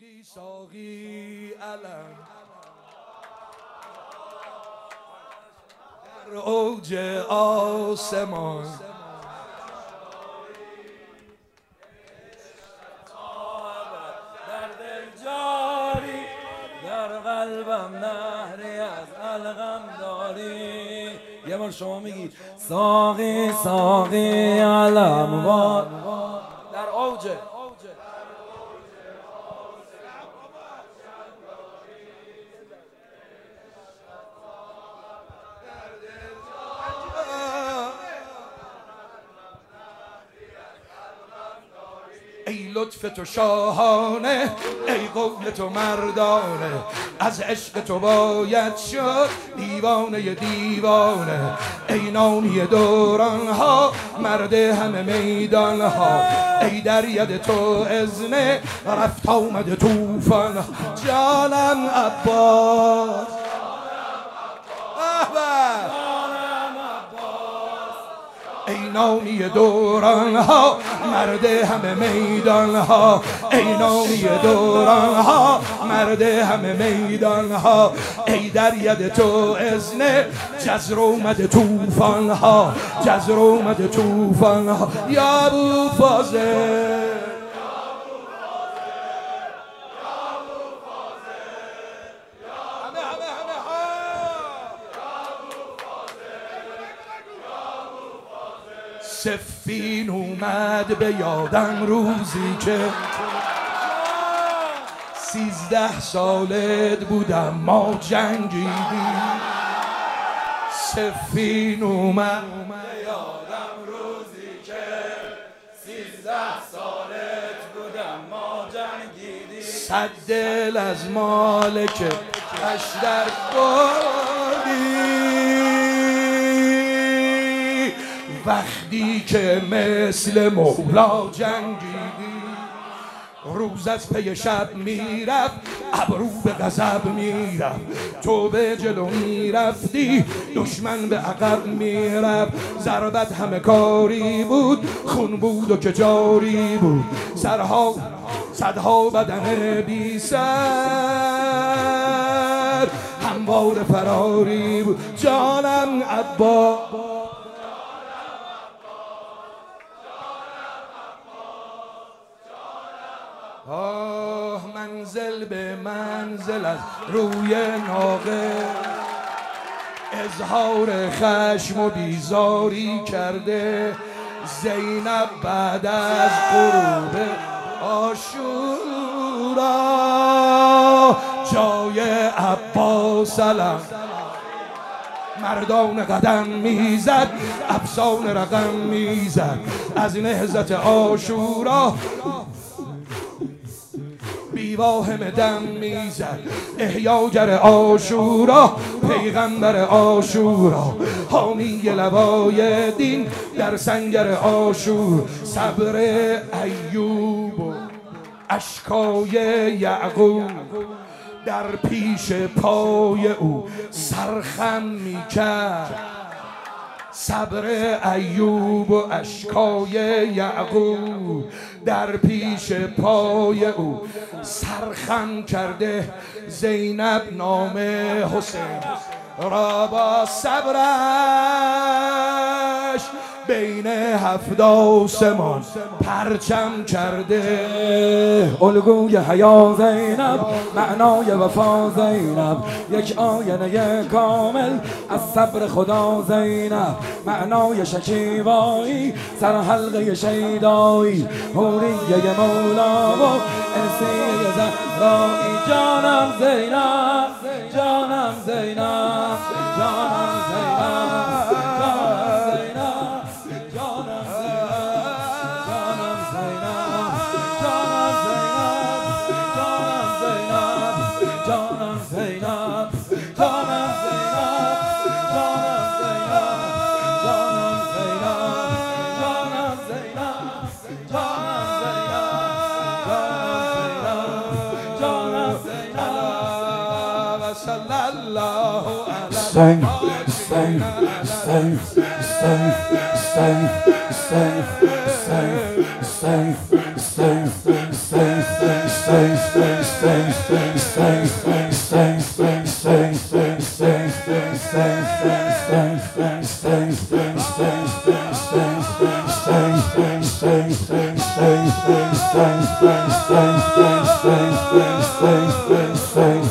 ساقی ساقی علم در اوج آسمان در دل جاری در قلبم نهری از علقم داری. یه بار شما میگید ساقی ساقی علم در اوج ای لطف تو شاهانه ای قول تو مردانه از عشق تو باید شد دیوانه دیوانه ای نامی دوران ها مرد همه میدان ها ای در ید تو اذن رفت آمد توفان ها جانم عباس ای نامی دوران ها مرد همه میدان ها ای نامی دوران ها مرد همه میدان ها ای در ید تو اذن جزر اومد توفان ها جزر اومد توفان ها یا ابو فاضل سفین اومد به یادم روزی که 13 سالت بودم ما جنگیدیم. سفین اومد به یادم روزی که 13 سالت بودم ما جنگیدیم. 100 دل از مالک اشتر بردی وقتی که مثل مولا جنگیدی. روز از پی شب میرفت ابرو به غضب میرفت تو به جلو میرفتی دشمن به عقب میرفت ضربت همه کاری بود خون بود و که جاری بود سرها صدها بدن بی سر هموار فراری بود جانم عباس آه منزل به منزل از روی ناقه اظهار خشم و بیزاری کرده زینب بعد از غروب عاشورا جای عباس علم مردان قدم میزد افسان رقم میزد از نهضت عاشورا بیواهم دم میزد احیاگر عاشورا پیغمبر عاشورا حامی لوای دین در سنگر عاشور صبر ایوب و اشکای یعقوب در پیش پای او سرخم میکرد صبر ایوب و اشکای یعقوب در پیش پای او سرخم کرده زینب نام حسین را با صبرش بین 7 آسمان پرچم کرده. الگوی حیا زینب معنای وفا زینب یک آینه کامل از صبر خدا زینب معنای شکیبایی سر حلقه شیدایی حوریه مولا و انسیه زهرایی جانم زینب جانم زینب جانم زینب Sing, sing, sing, sing, sing, sing, sing, sing, sing, sing, sing, sing. Stay.